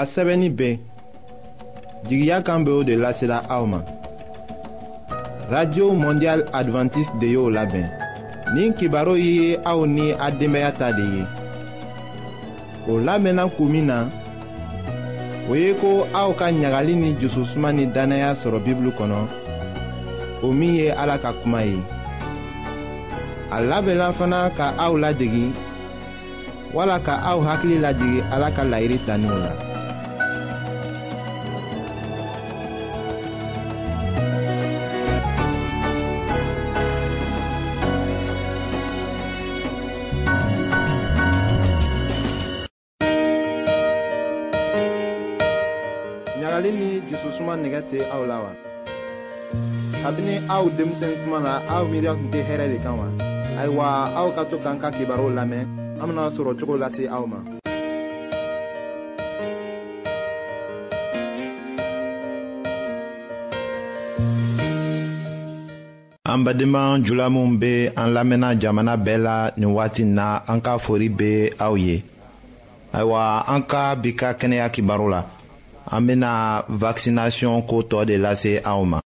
a sɛbɛnni bɛɛ jigiya kan bɛ o de lasela aw ma. Radio Mondial Adventiste de y'o labɛn. Nin kibaru ye aw ni a denbaya ta de ye. O lamɛnna kun min na, o ye ko aw ka ɲagali ni jususuma ni danaya sɔrɔ Bibulu kɔnɔ, o min ye Ala ka kuma ye. A labɛnna fana ka aw ladegi, wala ka aw hakili lajigi Ala ka laɲini taniw la. ɲagali ni jususuma nɛgɛ tɛ aw la wa? Kabini aw denmisɛn kuma na aw miiriya tun tɛ hɛrɛ de kan wa? Ayiwa, aw ka to k'an ka kibaru lamɛn, an bena sɔrɔ cogo lase aw ma. An badenma jula minw be an lamɛnna jamana bɛɛ la nin waati na, an ka fori be aw ye. Ayiwa, an ka bi ka kɛnɛya kibaru la, an bena vaccination ko tɔ de lase aw ma.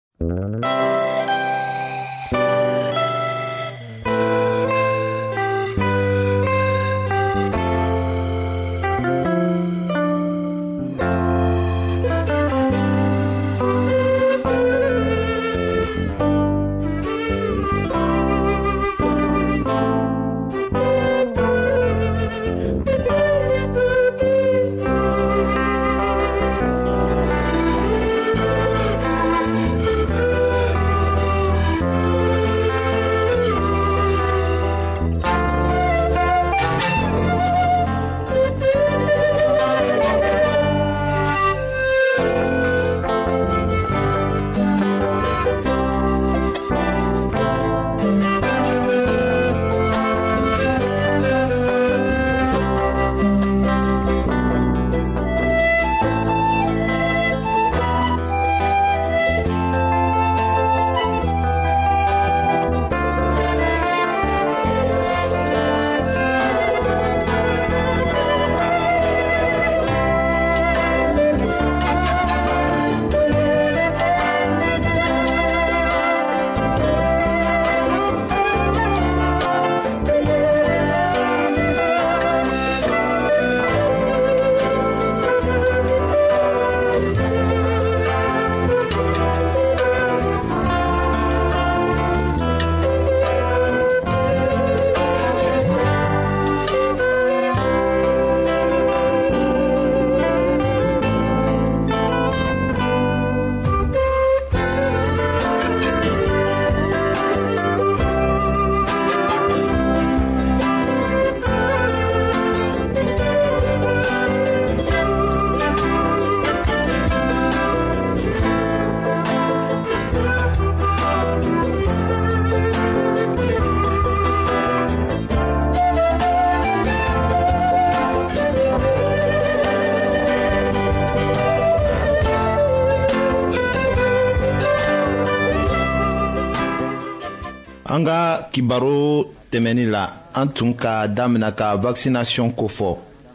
An ka kibaru tɛmɛni la, an tun ka damina ka vaccination kofɔ.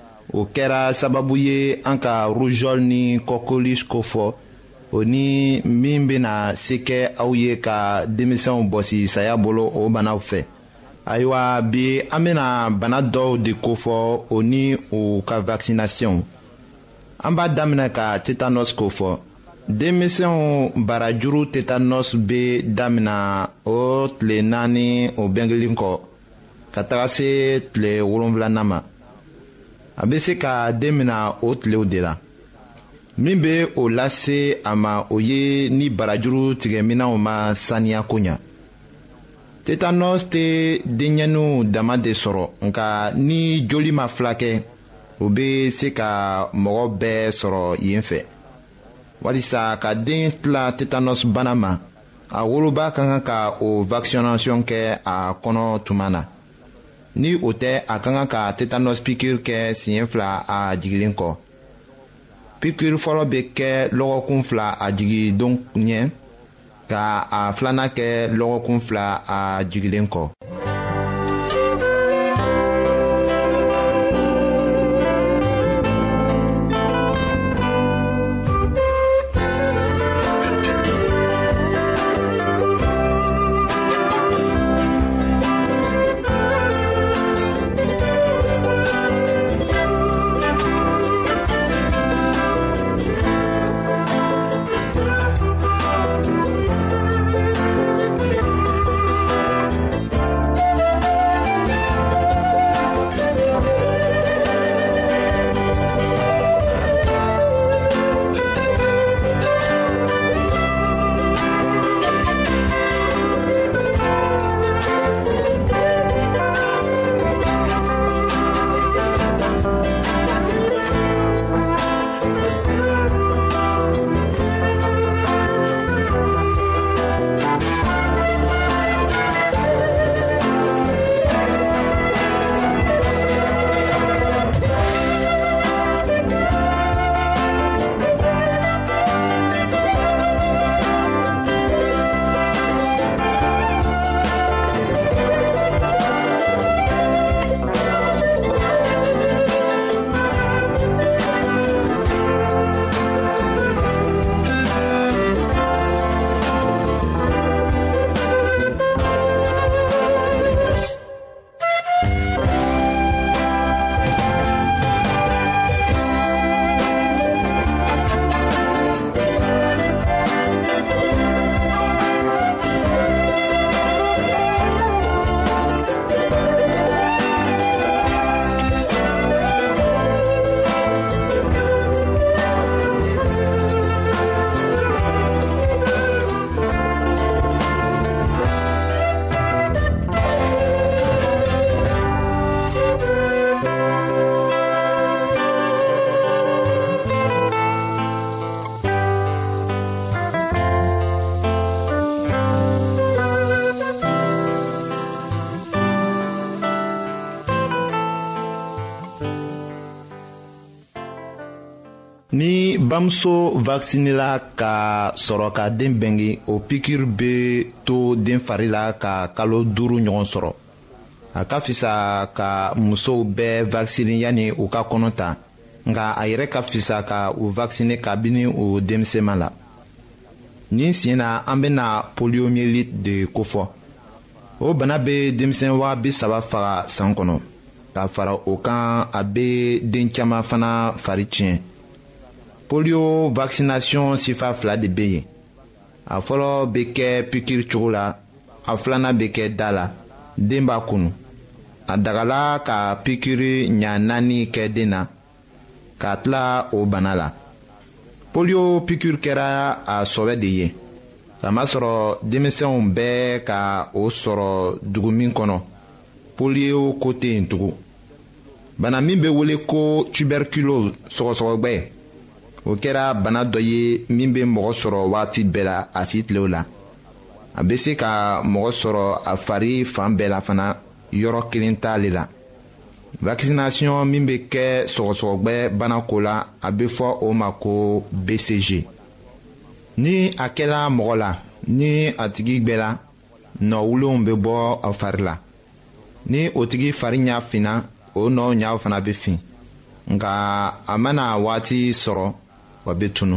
O kɛra sababu ye an ka rougeole ni kɔkɔli kofɔ, o ni min bena se kɛ aw ye ka denmisɛnw bɔsi saya bolo o banaw fɛ. Ayiwa, bi an bena bana dɔw de kofɔ o ni u ka vaccination. An b'a damina ka tétanos kofɔ. Denmisɛnw barajuru tétanos be damina o tile 4 o bɛnkelen kɔ ka taga se tile 7 ma. A be se ka den mina o tilew de la. Min be o lase a ma o ye ni barajuru tigɛminaw ma saniya ko ɲa. Tétanos tɛ denɲɛninw dama de sɔrɔ, nka ni joli ma fulakɛ, o be se ka mɔgɔ bɛɛ sɔrɔ yen fɛ. Walisa ka den tila tétanos bana ma, a woloba ka kan ka o vaccination kɛ a kɔnɔ tuma na. Ni o tɛ, a ka kan ka tétanos piqûre kɛ siɲɛ 2 a jigilen kɔ. Piqûre fɔlɔ bɛ kɛ lɔgɔkun 2 a jigindon ɲɛ, ka a filanan kɛ lɔgɔkun 2 a jigilen kɔ. bamuso vaccinela ka sɔrɔ ka den bengi o piqûre be to den fari la ka kalo 5 ɲɔgɔn sɔrɔ. A ka fisa ka musow bɛɛ vacciner yani u ka kɔnɔ ta, nka a yɛrɛ ka fisa ka u vacciner kabini o denmisɛnma la. Nin siɲɛ na an bena poliomyélite de kofɔ. O bana be denmisɛn 30,000 faga san kɔnɔ. Ka fara o kan a be den caman fana fari tiɲɛ. Polio vaccination sifa 2 de be yen. A fɔlɔ be kɛ piqûre cogo la, a filanan be kɛ da la. Den b'a kunu. A dagala ka piqûre ɲa 4 kɛ den na, ka tila o bana la. Polio piqûre kɛra a sɔbɛ de ye. Kamasɔrɔ denmisɛnw bɛɛ ka o sɔrɔ dugu min kɔnɔ, polio ko tɛ yen tugun. Bana min bɛ wele ko tuberculose sɔgɔsɔgɔgbɛ, o kɛra bana dɔ ye min bɛ mɔgɔ sɔrɔ waati bɛɛ la a si tilew la. A bɛ se ka mɔgɔ sɔrɔ a fari fan bɛɛ la fana, yɔrɔ kelen t'ale la. Vaccination min bɛ kɛ sɔgɔsɔgɔgbɛ bana ko la, a bɛ fɔ o ma ko BCG. Ni a kɛla mɔgɔ la, ni a tigi gbɛla, nɔwulenw bɛ bɔ a fari la. Ni o tigi fari ɲa finna, o nɔ ɲaw fana bɛ fin. Nka a mana waati sɔrɔ, wa bɛ tunu.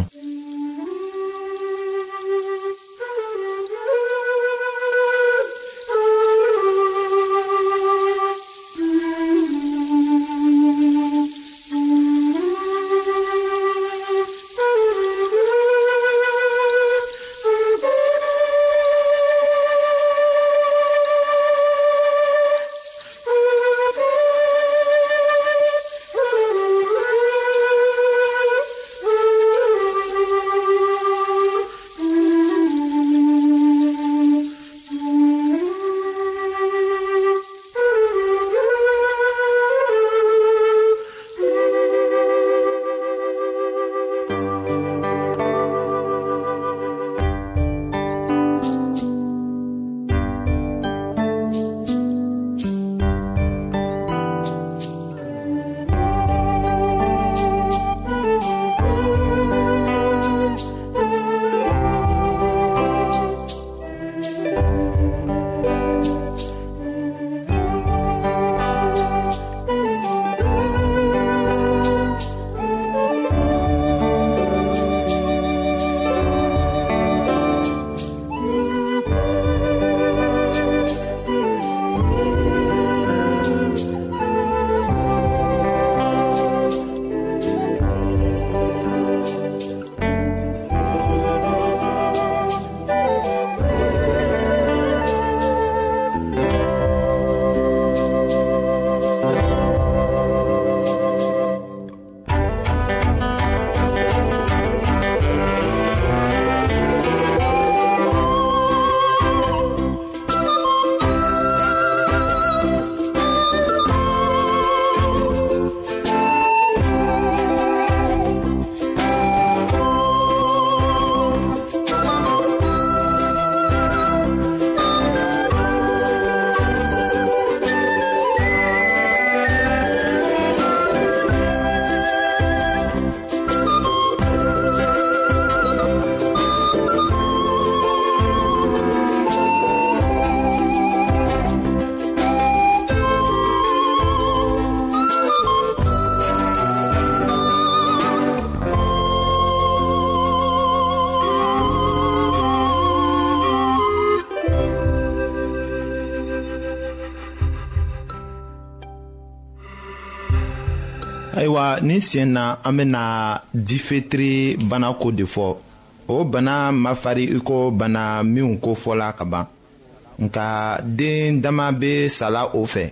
Ayiwa nin siɲɛ na an bɛna difetiri bana ko de fɔ. O bana ma fari iko bana minw ko fɔla ka ban. Nka den dama bɛ sala o fɛ.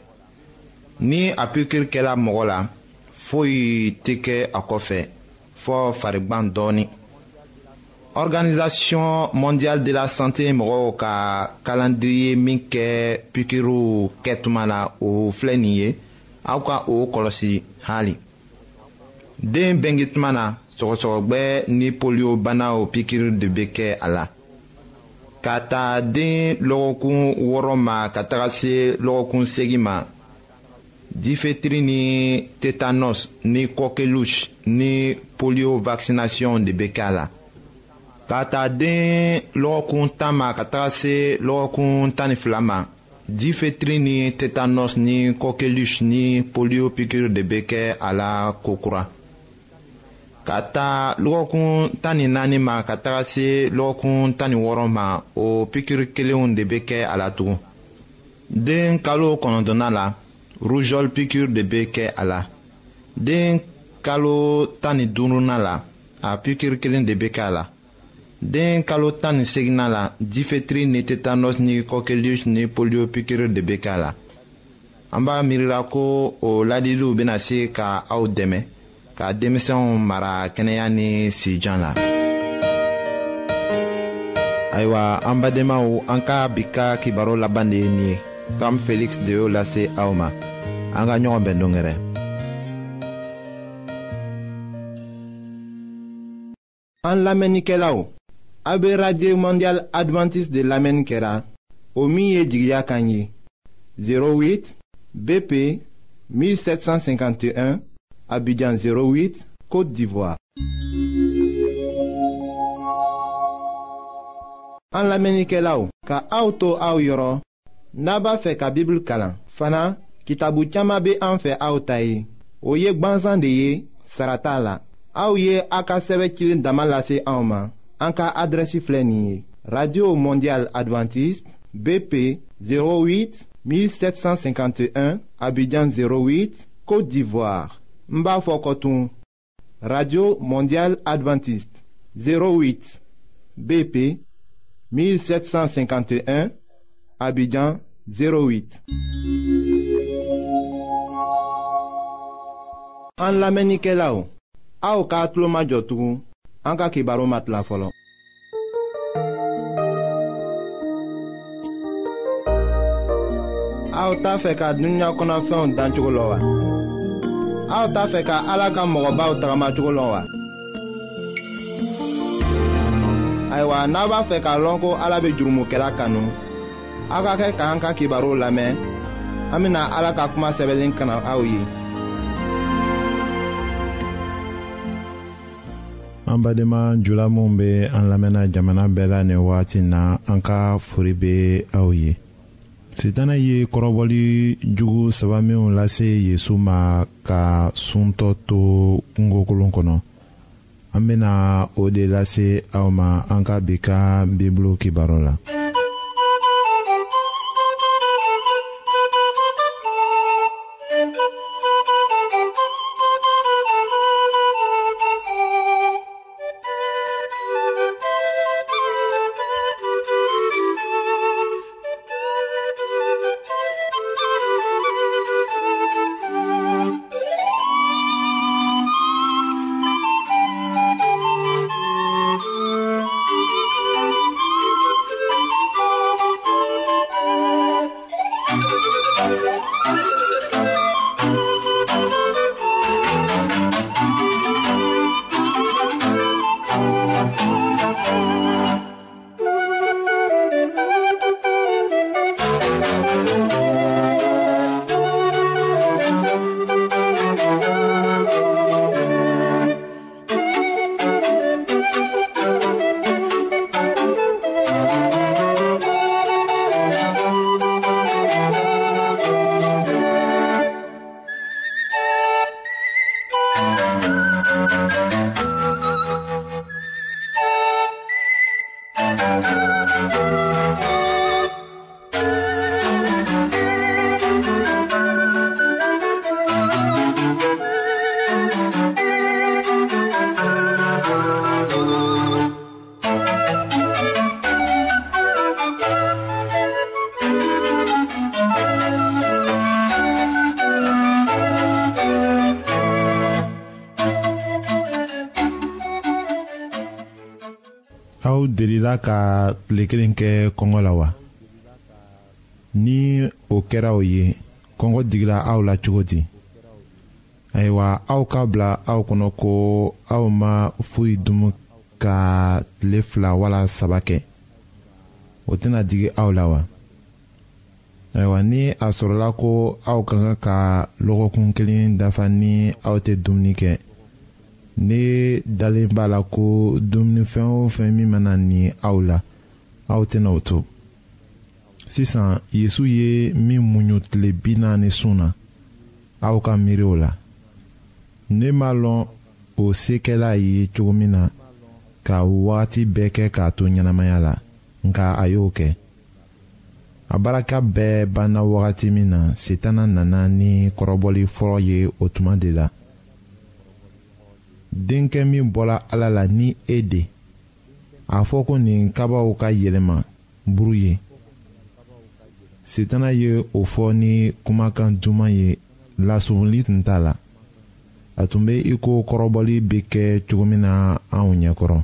Ni a piqûre kɛla mɔgɔ la, foyi tɛ kɛ a kɔfɛ fɔ farigwan dɔɔni. Organisation mondiale de la santé mɔgɔw ka calendrier min kɛ piqûre kɛtuma la o filɛ nin ye. Aw ka o kɔlɔsi hali. Den bengi tuma na sɔgɔsɔgɔgbɛ ni polio bana o piqûre de bɛ kɛ a la. Ka taa den lɔgɔkun 6 ma ka taga se lɔgɔkun 8 ma, difetri ni tétanos ni coqueluche ni polio vaccination de bɛ kɛ a la. K'a ta den lɔgɔkun 10 ma ka taga se lɔgɔkun 12 ma, difetri ni tétanos ni coqueluche ni polio piqûre de bɛ kɛ a la kokura. Ka taa lɔgɔkun 14 ma ka taga se lɔgɔkun 16 ma, o piqûre kelenw de bɛ kɛ a la tugun. Den kalo 9 la, rougeole piqûre de bɛ kɛ a la. Den kalo 15 la, a piqûre kelen de bɛ kɛ a la. Den kalo 18 la, difetri ni tétanos ni coqueluche ni polio piqûre de bɛ kɛ a la. An b'a miirila ko o ladiliw bɛna se ka aw dɛmɛ ka denmisɛnw mara kɛnɛya ni sijan la. Ayiwa, an badenmaw, an ka bi ka kibaro laban de ye nin ye. Tom Felix de y'o lase aw ma. An ka ɲɔgɔn bɛn dongɛrɛ. An lamɛnnikɛlaw, a bɛ Radio Mondial Adventiste de lamɛnni kɛra o min ye jigiya kan ye 08 BP 1751 Abidjan 08 Côte d'Ivoire. An lamɛnnikɛlaw, ka aw to aw yɔrɔ n'a b'a fɛ ka Bible kalan. Fana kitabu caman bɛ an fɛ aw ta ye. O ye gwanzan de ye, sara t'a la. Aw ye a ka sɛbɛn cilen dama lase anw ma. An ka adrɛsi filɛ nin ye: Radio Mondial Adventiste BP 08 1751 Abidjan 08 Côte d'Ivoire. N b'a fɔ kɔtun: Radio Mondial Adventiste 08 BP 1751 Abidjan 08. An lamɛnnikɛlaw, aw k'a tulo majɔ tugun. An ka kibaro matila fɔlɔ. Aw t'a fɛ ka dunuya kɔnɔfɛnw dan cogo la wa? Aw t'a fɛ ka Ala ka mɔgɔbaw tagama cogo la wa? Ayiwa, n'a b'a fɛ k'a lɔn ko Ala bɛ jurumokɛla kanu, aw ka kɛ k'an ka kibaru lamɛn. An bɛna Ala ka kuma sɛbɛnlen kana aw ye. An badenma jula minnu bɛ an lamɛnna jamana bɛɛ la nin waati na, an ka foli bɛ aw ye. Sitana ye kɔrɔbɔli jugu 3 minnu lase Yesu ma ka suntɔ to kungokolon kɔnɔ. An bɛna o de lase aw ma an ka bi ka Bibulu kibaro la. Aw delila ka tile kelen kɛ kɔngɔ la wa? Ni o kɛra o ye, kɔngɔ digila aw la cogo di? Ayiwa, aw ka bila aw kɔnɔ ko aw ma foyi dun ka tile 2 wala 3 kɛ. O tɛna digi aw la wa? ayiwa ni a sɔrɔla ko aw ka kan ka lɔgɔkun kelen dafa ni aw tɛ dumuni kɛ ne dalen b'a la ko dumunifɛn o fɛn min mana ni aw la aw tɛna o to sisan yesu ye min muɲu tile 40 sun na aw ka miiri o la ne m'a lɔn o se kɛla ye cogo min na ka wagati bɛɛ kɛ k'a to ɲɛnamaya la nka a y'o kɛ a baraka bɛɛ banna wagati min na Sitana nana ni kɔrɔbɔli fɔlɔ ye o tuma de la denkɛ min bɔra Ala la ni e de a fɔ ko nin kabaw ka yɛlɛma buru ye Sitana ye o fɔ ni kumakan duman ye lasumuli tun t'a la a tun bɛ i ko kɔrɔbɔli bɛ kɛ cogo min na anw ɲɛkɔrɔ.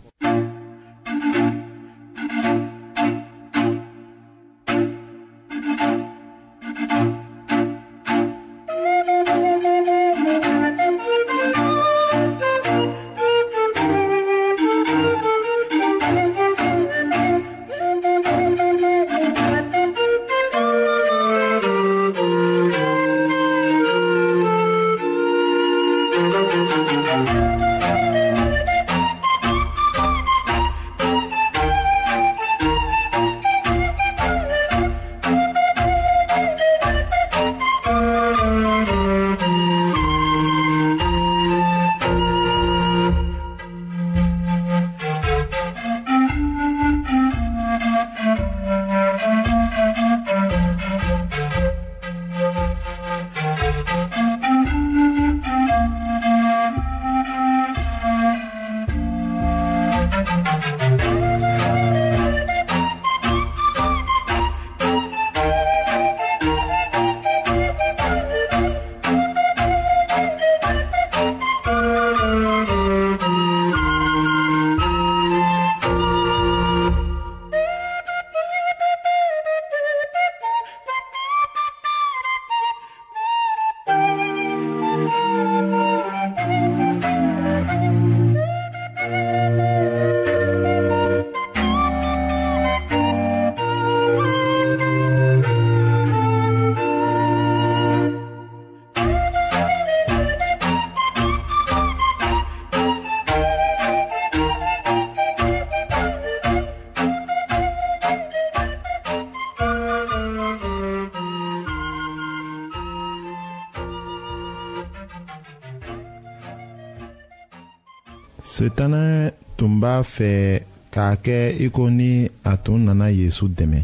Sitana tun b'a fɛ k'a kɛ i ko ni a tun nana Yesu dɛmɛ.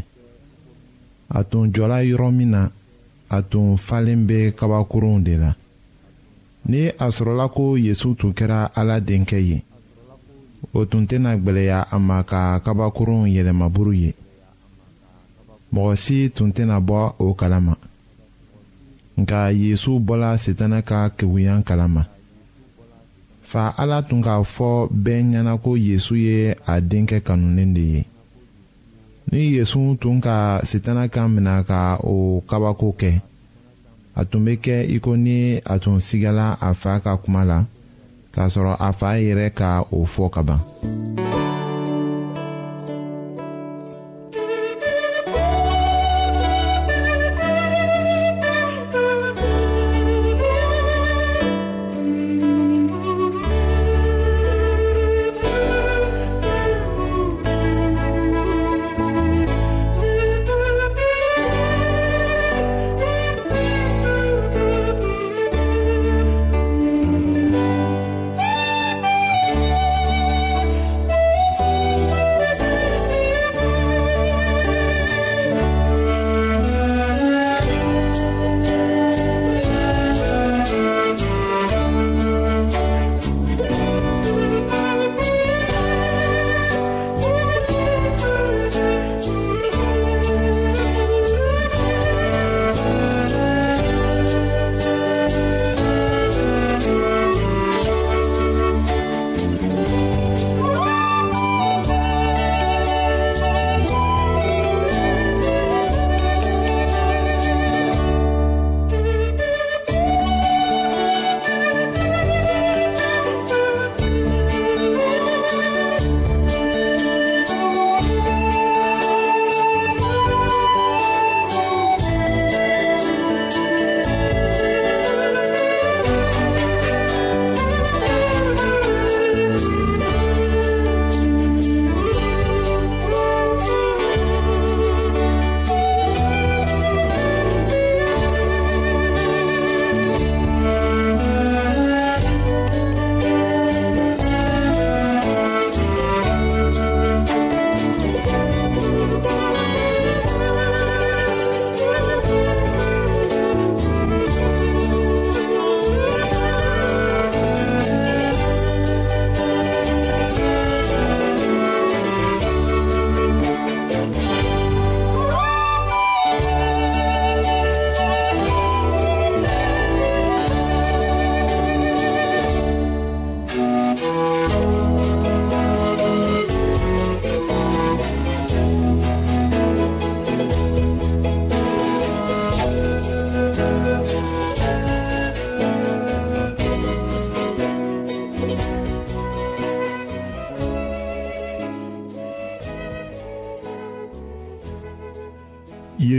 A tun jɔla yɔrɔ min na, a tun falen bɛ kabakurunw de la. Ni a sɔrɔla ko Yesu tun kɛra Ala denkɛ ye, o tun tɛna gwɛlɛya a ma ka kabakurun yɛlɛmaburu ye. Mɔgɔ si tun tɛna bɔ o kalama. Nka Yesu bɔla Sitana ka kegunya kalama. Fa Ala tun k'a fɔ bɛɛ ɲɛna ko Yesu ye a denkɛ kanulen de ye. Ni Yesu tun ka Sitana kan minɛ ka o kabako kɛ, a tun bɛ kɛ i ko ni a tun sigala a fa ka kuma la, k'a sɔrɔ a fa yɛrɛ ka o fɔ ka ban.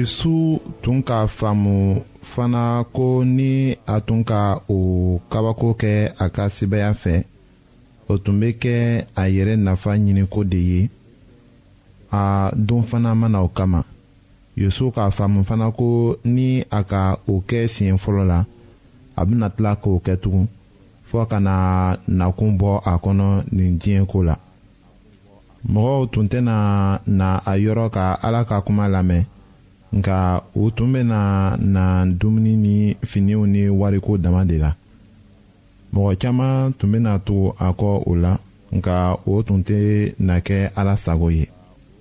Yesu tun k'a faamu fana ko ni a tun ka o kabako kɛ a ka sebaya fɛ, o tun bɛ kɛ a yɛrɛ nafa ɲiniko de ye. A don fana mana o kama. Yesu k'a faamu fana ko ni a ka o kɛ siɲɛ fɔlɔ la, a bɛna tila k'o kɛ tugun fɔ ka na nakun bɔ a kɔnɔ nin diɲɛ ko la. Mɔgɔw tun tɛna na a yɔrɔ ka Ala ka kuma lamɛn, nka u tun bɛ na dumuni ni finiw ni wariko dama de la. Mɔgɔ caman tun bɛ na to a kɔ o la, nka o tun tɛ na kɛ Ala sago ye.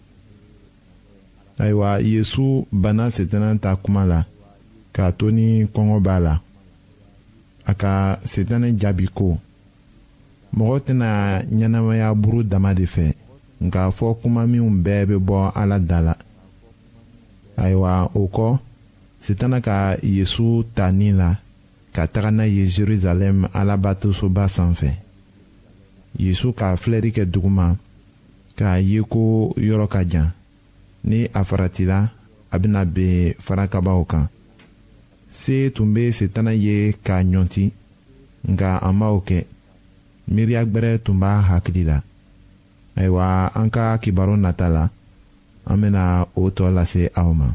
Ayiwa, Yesu banna Sitana ta kuma la k'a to ni kɔngɔ b'a la. A ka Sitana jaabi ko: mɔgɔ tɛna ɲɛnamaya buru dama de fɛ, nka fɔ kuma minw bɛɛ bɛ bɔ Ala da la. Ayiwa, o kɔ Sitana ka Yesu ta nin la ka taga n'a ye Jerusalem Alabatosoba sanfɛ. Yesu ka filɛri kɛ duguma k'a ye ko yɔrɔ ka jan. Ni a faratila, a bɛna ben farakabaw kan. Se tun bɛ Sitana ye k'a ɲɔnti, nka a m'o kɛ. Miiriya gbɛrɛ tun b'a hakili la. Ayiwa, an ka kibaru nata la, an bɛna o tɔ lase aw ma.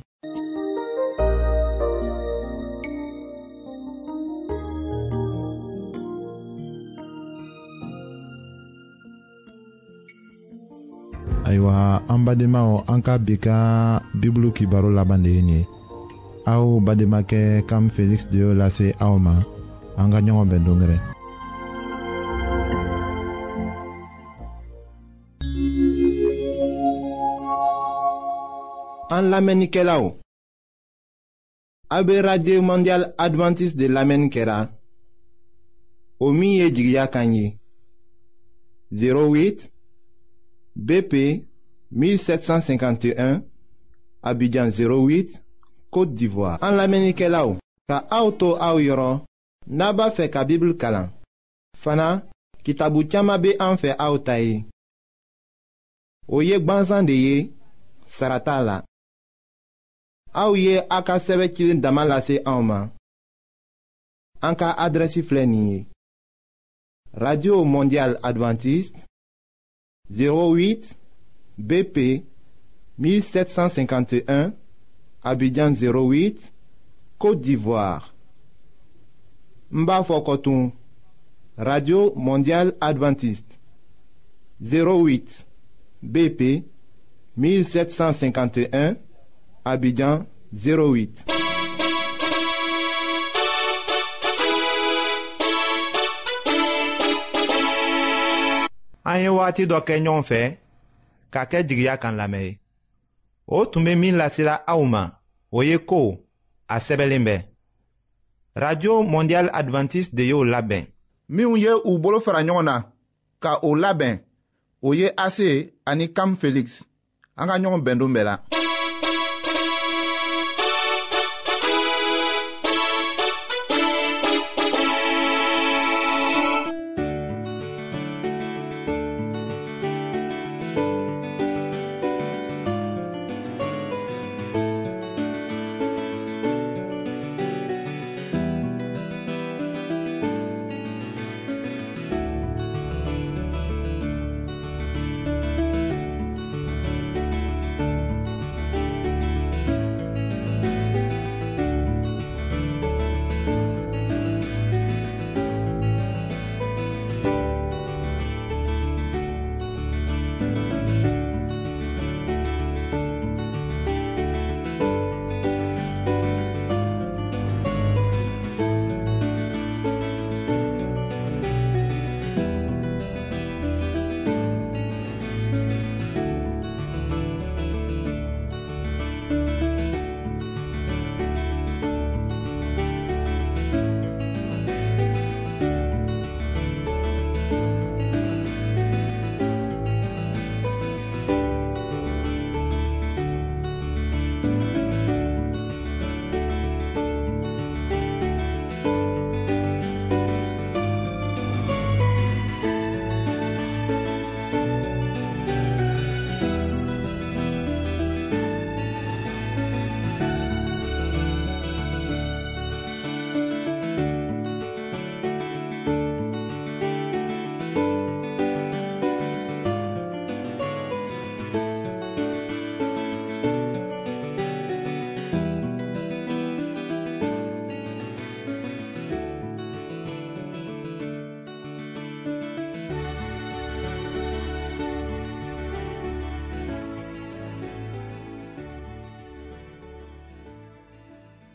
Ayiwa, an badenmaw, an ka bi ka Bibulu kibaru laban de ye nin ye. Aw bademakɛ Kam Felix de y'o lase aw ma. An ka ɲɔgɔn bɛn dongɛrɛ. An lamɛnnikɛlaw, a bɛ Radio Mondial Adventiste de lamɛnni kɛra o min ye jigiya kan ye 08 BP 1751 Abidjan 08 Côte d'Ivoire. An lamɛnnikɛlaw, ka aw to aw yɔrɔ n'a b'a fɛ ka Bibulu kalan. Fana, kitabu caman bɛ an fɛ aw ta ye. O ye gwanzan de ye, sara t'a la. Aw ye a ka sɛbɛ cilen dama lase anw ma. An ka adrɛsi filɛ nin ye: Radio Mondial Adventiste 08 BP 1751 Abidjan 08 Côte d'Ivoire. N b'a fɔ kɔtun: Radio Mondial Adventiste 08 BP 1751 Abidjan 08. An ye waati dɔ kɛ ɲɔgɔn fɛ k'a kɛ jigiya kan lamɛn ye. O tun bɛ min lasela aw ma, o ye ko a sɛbɛnlen bɛ. Radio Mondial Adventiste de y'o labɛn. Minnu ye u bolo fara ɲɔgɔn na ka o labɛn, o ye Ase ani Kam Felix. An ka ɲɔgɔn bɛn don bɛɛ la.